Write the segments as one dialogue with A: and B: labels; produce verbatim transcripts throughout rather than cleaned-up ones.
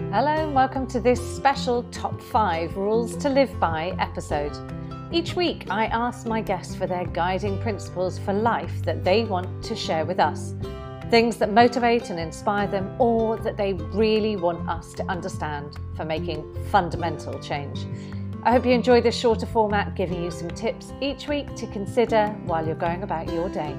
A: Hello and welcome to this special Top five Rules to Live By episode. Each week I ask my guests for their guiding principles for life that they want to share with us. Things that motivate and inspire them, or that they really want us to understand for making fundamental change. I hope you enjoy this shorter format, giving you some tips each week to consider while you're going about your day.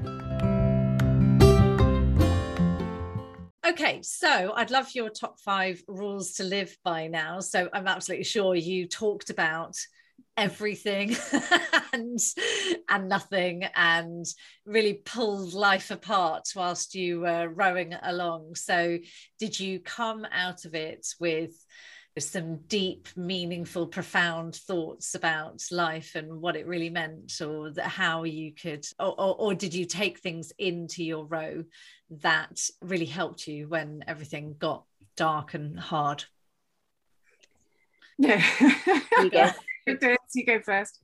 A: Okay, so I'd love your top five rules to live by now. So I'm absolutely sure you talked about everything and and nothing, and really pulled life apart whilst you were rowing along. So did you come out of it with some deep, meaningful, profound thoughts about life and what it really meant, or that how you could, or, or, or did you take things into your row that really helped you when everything got dark and hard?
B: Yeah, you go. You go first.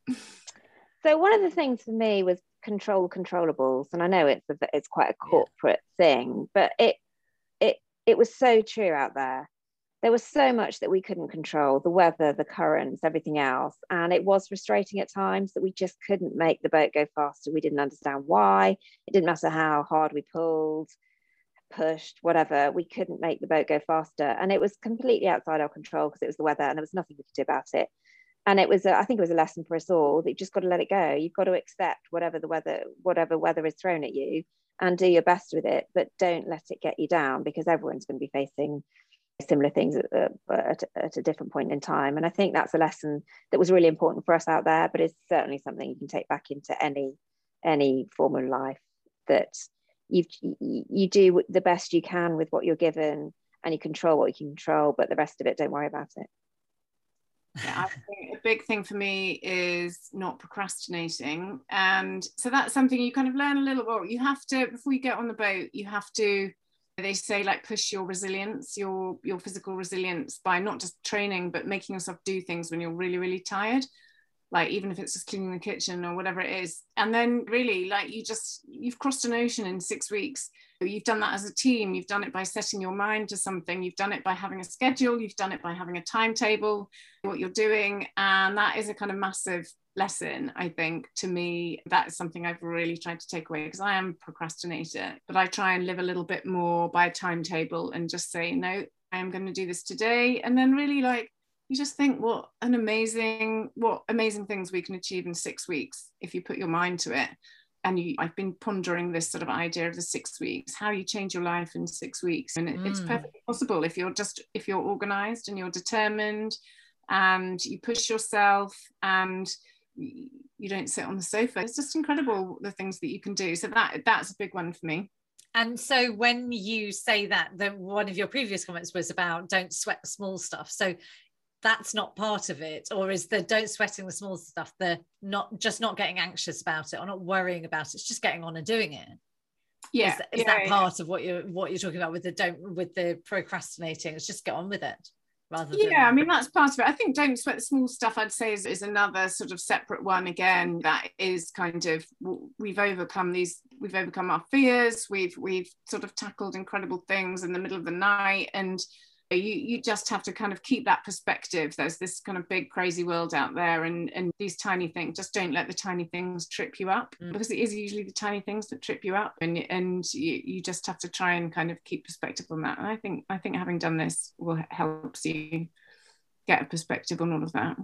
C: So one of the things for me was control controllables, and I know it's a, it's quite a corporate yeah. thing, but it it it was so true out there. There was so much that we couldn't control, the weather, the currents, everything else. And it was frustrating at times that we just couldn't make the boat go faster. We didn't understand why. It didn't matter how hard we pulled, pushed, whatever. We couldn't make the boat go faster. And it was completely outside our control because it was the weather and there was nothing we could do about it. And it was, a, I think it was a lesson for us all that you just got to let it go. You've got to accept whatever the weather, whatever weather is thrown at you, and do your best with it. But don't let it get you down, because everyone's going to be facing similar things at, at, at a different point in time. And I think that's a lesson that was really important for us out there, but it's certainly something you can take back into any any form of life, that you you do the best you can with what you're given, and you control what you can control, but the rest of it, don't worry about it.
B: Yeah, I think a big thing for me is not procrastinating. And so that's something you kind of learn a little bit. You have to, before you get on the boat, you have to, they say, like, push your resilience, your your physical resilience, by not just training, but making yourself do things when you're really, really tired. Like, even if it's just cleaning the kitchen or whatever it is. And then really, like, you just, you've crossed an ocean in six weeks. You've done that as a team. You've done it by setting your mind to something. You've done it by having a schedule. You've done it by having a timetable, what you're doing. And that is a kind of massive lesson, I think. To me, that is something I've really tried to take away, because I am a procrastinator, but I try and live a little bit more by a timetable and just say, no, I am going to do this today. And then really, like, you just think what an amazing, what amazing things we can achieve in six weeks if you put your mind to it. And you, I've been pondering this sort of idea of the six weeks, how you change your life in six weeks. And it, mm. it's perfectly possible if you're just, if you're organized and you're determined and you push yourself and you don't sit on the sofa. It's just incredible, the things that you can do. So that that's a big one for me.
A: And so when you say that, then one of your previous comments was about don't sweat the small stuff. So that's not part of it, or is the don't sweating the small stuff, the not just not getting anxious about it or not worrying about it, it's just getting on and doing it?
B: Yeah,
A: is, is
B: yeah,
A: that
B: yeah.
A: part of what you're what you're talking about with the don't with the procrastinating? It's just get on with it rather than...
B: Yeah, I mean, that's part of it. I think don't sweat the small stuff, I'd say, is, is another sort of separate one. Again, that is kind of, we've overcome these, we've overcome our fears, we've we've sort of tackled incredible things in the middle of the night, and you you just have to kind of keep that perspective. There's this kind of big crazy world out there, and and these tiny things, just don't let the tiny things trip you up, mm. because it is usually the tiny things that trip you up, and and you, you just have to try and kind of keep perspective on that. And I think I think having done this will help you get a perspective on all of that.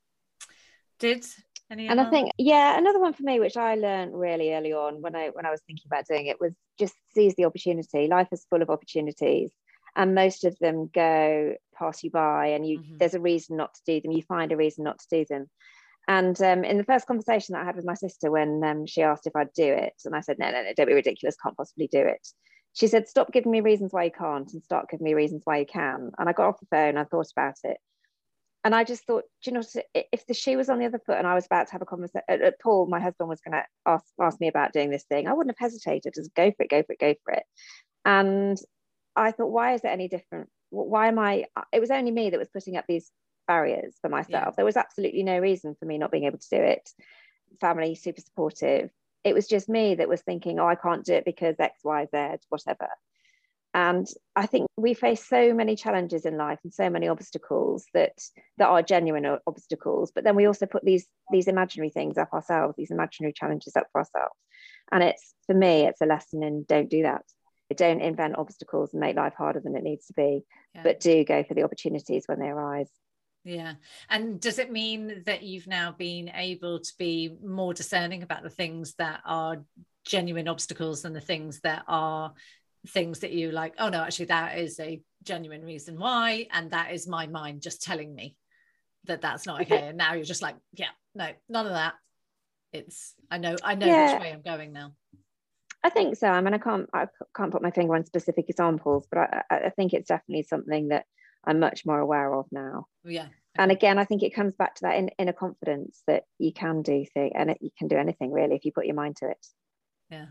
A: Did any
C: and I think, yeah, another one for me, which I learned really early on when I when I was thinking about doing it, was just seize the opportunity. Life is full of opportunities, and most of them go pass you by, and you mm-hmm. there's a reason not to do them. You find a reason not to do them. And um, in the first conversation that I had with my sister, when um, she asked if I'd do it, and I said, no, no, no, don't be ridiculous, can't possibly do it. She said, stop giving me reasons why you can't and start giving me reasons why you can. And I got off the phone, I thought about it. And I just thought, do you know, if the shoe was on the other foot and I was about to have a conversation, uh, Paul, my husband, was going to ask, ask me about doing this thing, I wouldn't have hesitated. Just go for it, go for it, go for it. And I thought, why is it any different? Why am I, it was only me that was putting up these barriers for myself. Yeah. There was absolutely no reason for me not being able to do it. Family, super supportive. It was just me that was thinking, oh, I can't do it because X, Y, Z, whatever. And I think we face so many challenges in life and so many obstacles that that are genuine obstacles, but then we also put these these imaginary things up ourselves, these imaginary challenges up for ourselves. And it's, for me, it's a lesson in don't do that. Don't invent obstacles and make life harder than it needs to be, yeah. but do go for the opportunities when they arise.
A: Yeah. And does it mean that you've now been able to be more discerning about the things that are genuine obstacles and the things that are things that you like, oh no, actually that is a genuine reason why, and that is my mind just telling me that that's not okay, and now you're just like, yeah, no, none of that, it's I know I know yeah. which way I'm going now?
C: I think so. I mean, I can't I can't put my finger on specific examples, but I, I think it's definitely something that I'm much more aware of now.
A: Yeah. Okay.
C: And again, I think it comes back to that in, inner confidence that you can do things, and it, you can do anything really if you put your mind to it.
A: Yeah.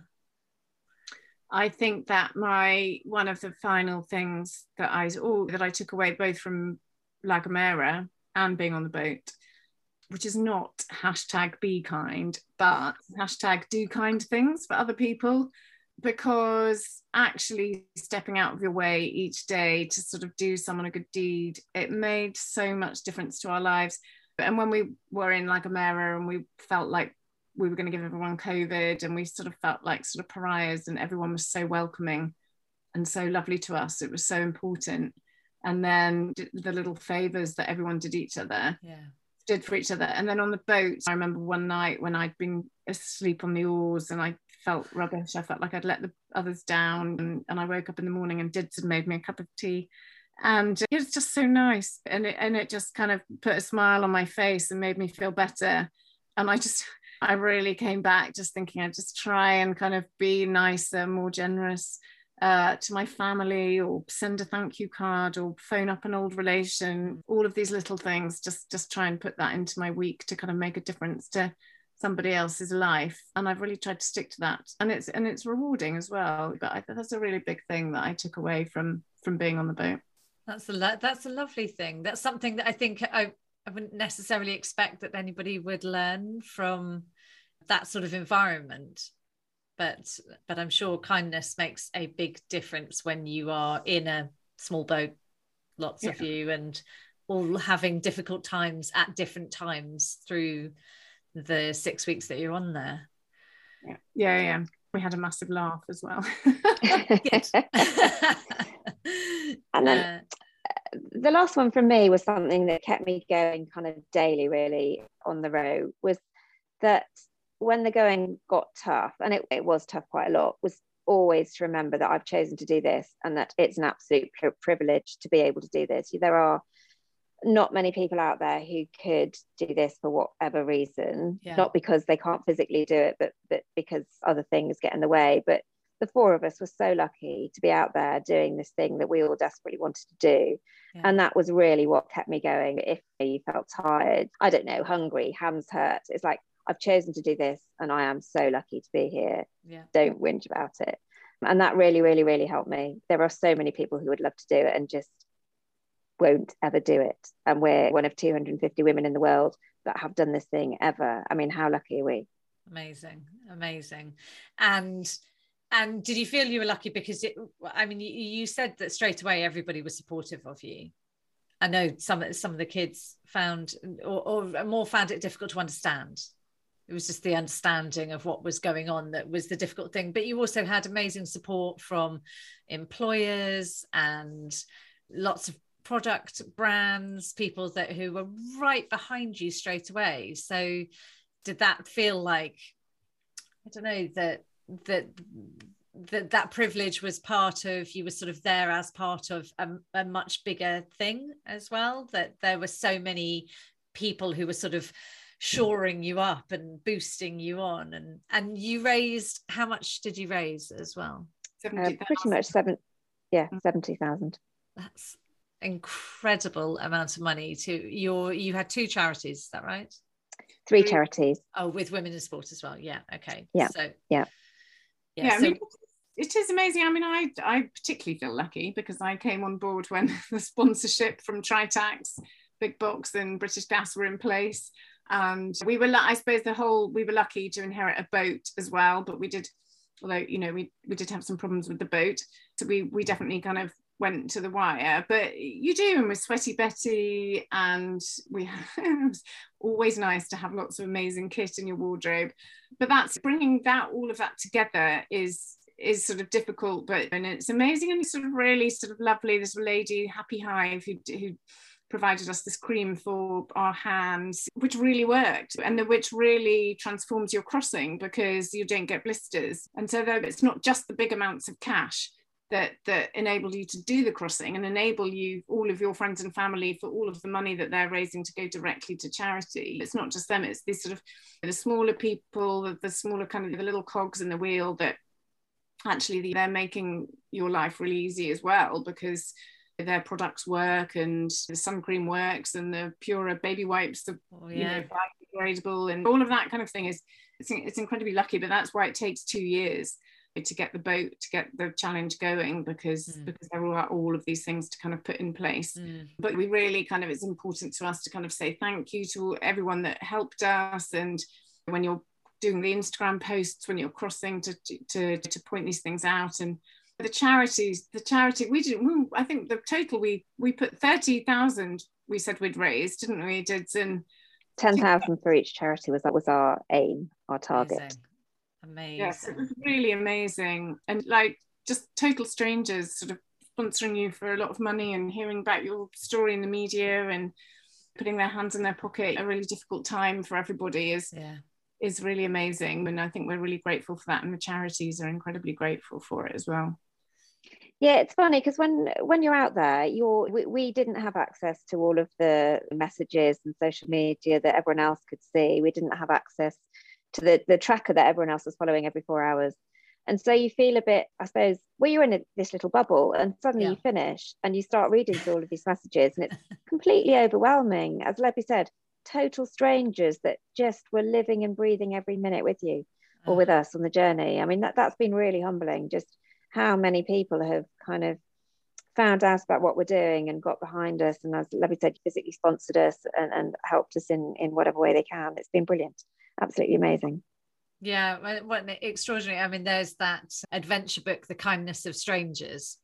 B: I think that my one of the final things that I oh, that I took away both from La Gomera and being on the boat, which is not hashtag be kind, but hashtag do kind things for other people, because actually stepping out of your way each day to sort of do someone a good deed, it made so much difference to our lives. And when we were in La Gomera and we felt like we were going to give everyone COVID, and we sort of felt like sort of pariahs, and everyone was so welcoming and so lovely to us. It was so important. And then the little favors that everyone did each other,
A: yeah,
B: did for each other. And then on the boat, I remember one night when I'd been asleep on the oars and I felt rubbish. I felt like I'd let the others down. And, and I woke up in the morning and Dids had made me a cup of tea. And it was just so nice. And it, and it just kind of put a smile on my face and made me feel better. And I just... I really came back just thinking I'd just try and kind of be nicer, more generous uh, to my family, or send a thank you card, or phone up an old relation, all of these little things, just, just try and put that into my week to kind of make a difference to somebody else's life. And I've really tried to stick to that. And it's and it's rewarding as well. But I, that's a really big thing that I took away from, from being on the boat.
A: That's a, lo- that's a lovely thing. That's something that I think I I wouldn't necessarily expect that anybody would learn from that sort of environment, but but I'm sure kindness makes a big difference when you are in a small boat, lots yeah. of you, and all having difficult times at different times through the six weeks that you're on there.
B: Yeah, yeah, yeah. We had a massive laugh as well.
C: And then uh, the last one from me was something that kept me going kind of daily, really, on the row, was that when the going got tough, and it, it was tough quite a lot, was always to remember that I've chosen to do this, and that it's an absolute privilege to be able to do this. There are not many people out there who could do this for whatever reason, yeah. not because they can't physically do it, but, but because other things get in the way. But the four of us were so lucky to be out there doing this thing that we all desperately wanted to do. Yeah. And that was really what kept me going. If you felt tired, I don't know, hungry, hands hurt, it's like, I've chosen to do this and I am so lucky to be here.
A: Yeah.
C: Don't whinge about it. And that really, really, really helped me. There are so many people who would love to do it and just won't ever do it. And we're one of two hundred fifty women in the world that have done this thing ever. I mean, how lucky are we?
A: Amazing, amazing. And and did you feel you were lucky because it, I mean, you, you said that straight away everybody was supportive of you. I know some, some of the kids found, or, or more found it difficult to understand. It was just the understanding of what was going on that was the difficult thing. But you also had amazing support from employers and lots of product brands, people that who were right behind you straight away. So did that feel like, I don't know, that that that that privilege was part of, you were sort of there as part of a, a much bigger thing as well, that there were so many people who were sort of shoring you up and boosting you on, and and you raised, how much did you raise as well?
C: Uh, pretty much seven yeah seventy thousand.
A: That's incredible amount of money. To your, you had two charities, is that right?
C: Three charities.
A: Oh, with women in sport as well. Yeah, okay.
C: Yeah.
A: So
C: yeah
B: yeah, yeah so, I mean, it is amazing. I mean, I I particularly feel lucky because I came on board when the sponsorship from Tritax, Big Box and British Gas were in place. And we were, I suppose the whole, we were lucky to inherit a boat as well, but we did although, you know, we, we did have some problems with the boat. So we, we definitely kind of went to the wire, but you do, and with Sweaty Betty, and we it was always nice to have lots of amazing kit in your wardrobe. But that's bringing that all of that together is is sort of difficult, but and it's amazing, and it's sort of really sort of lovely. This lady, Happy Hive, who, who provided us this cream for our hands, which really worked, and the, which really transforms your crossing because you don't get blisters. And so though it's not just the big amounts of cash that that enable you to do the crossing and enable you, all of your friends and family, for all of the money that they're raising to go directly to charity. It's not just them, it's these sort of the smaller people, the, the smaller kind of the little cogs in the wheel that actually they're making your life really easy as well, because their products work, and the sun cream works, and the Pura baby wipes, the oh, yeah. you know, biodegradable, and all of that kind of thing is it's, it's incredibly lucky. But that's why it takes two years to get the boat, to get the challenge going, because mm. because there are all of these things to kind of put in place. Mm. But we really kind of, it's important to us to kind of say thank you to everyone that helped us, and when you're doing the Instagram posts, when you're crossing, to to to point these things out. And the charities, the charity, we did, we, I think the total, we we put thirty thousand, we said we'd raise, didn't we? Did and
C: ten thousand for each charity was that was our aim, our target.
A: Amazing. Amazing.
B: Yes, it was really amazing. And like just total strangers sort of sponsoring you for a lot of money and hearing about your story in the media and putting their hands in their pocket, a really difficult time for everybody is yeah. is really amazing. And I think we're really grateful for that, and the charities are incredibly grateful for it as well.
C: Yeah, it's funny because when when you're out there, you're we, we didn't have access to all of the messages and social media that everyone else could see. We didn't have access to the, the tracker that everyone else was following every four hours. And so you feel a bit, I suppose, well, you're in a, this little bubble, and suddenly yeah. you finish and you start reading through all of these messages, and it's completely overwhelming. As Lebby said, total strangers that just were living and breathing every minute with you or uh-huh. with us on the journey. I mean, that, that's been really humbling, just how many people have kind of found out about what we're doing and got behind us, and as Lebby said, physically sponsored us and, and helped us in, in whatever way they can. It's been brilliant, absolutely amazing.
A: Yeah, what extraordinary. I mean, there's that adventure book, The Kindness of Strangers,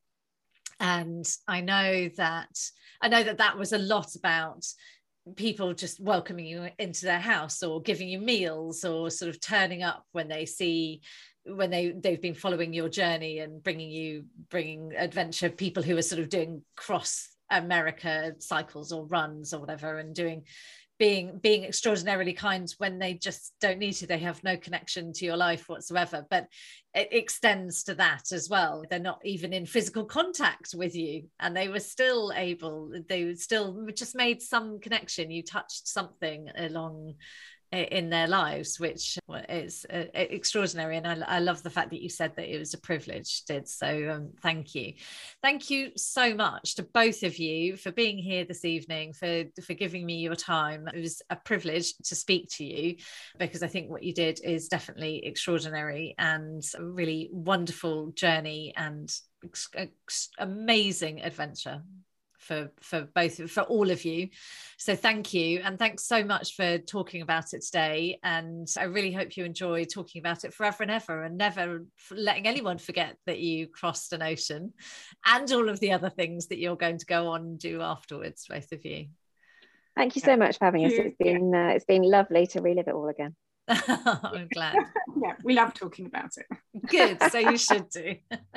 A: and I know that I know that that was a lot about people just welcoming you into their house or giving you meals or sort of turning up when they see when they they've been following your journey and bringing you bringing adventure people who are sort of doing cross America cycles or runs or whatever, and doing being being extraordinarily kind when they just don't need to. They have no connection to your life whatsoever, but it extends to that as well. They're not even in physical contact with you, and they were still able, they still just made some connection. You touched something along in their lives, which is uh, extraordinary. And I, I love the fact that you said that it was a privilege, did. So um, thank you. Thank you so much to both of you for being here this evening, for, for giving me your time. It was a privilege to speak to you, because I think what you did is definitely extraordinary and a really wonderful journey and ex- ex- amazing adventure for for both for all of you. So thank you, and thanks so much for talking about it today, and I really hope you enjoy talking about it forever and ever, and never letting anyone forget that you crossed an ocean and all of the other things that you're going to go on and do afterwards, both of you.
C: Thank you so much for having us. It's been uh, it's been lovely to relive it all again.
A: I'm glad.
B: Yeah, we love talking about it.
A: Good, so you should do.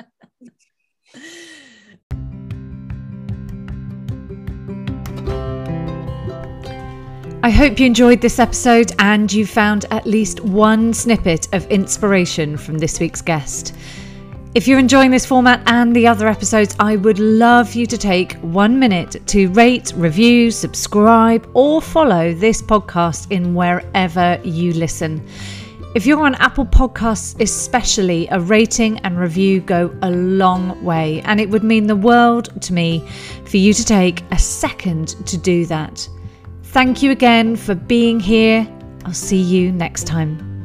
A: I hope you enjoyed this episode and you found at least one snippet of inspiration from this week's guest. If you're enjoying this format and the other episodes, I would love you to take one minute to rate, review, subscribe, or follow this podcast in wherever you listen. If you're on Apple Podcasts especially, a rating and review go a long way, and it would mean the world to me for you to take a second to do that. Thank you again for being here. I'll see you next time.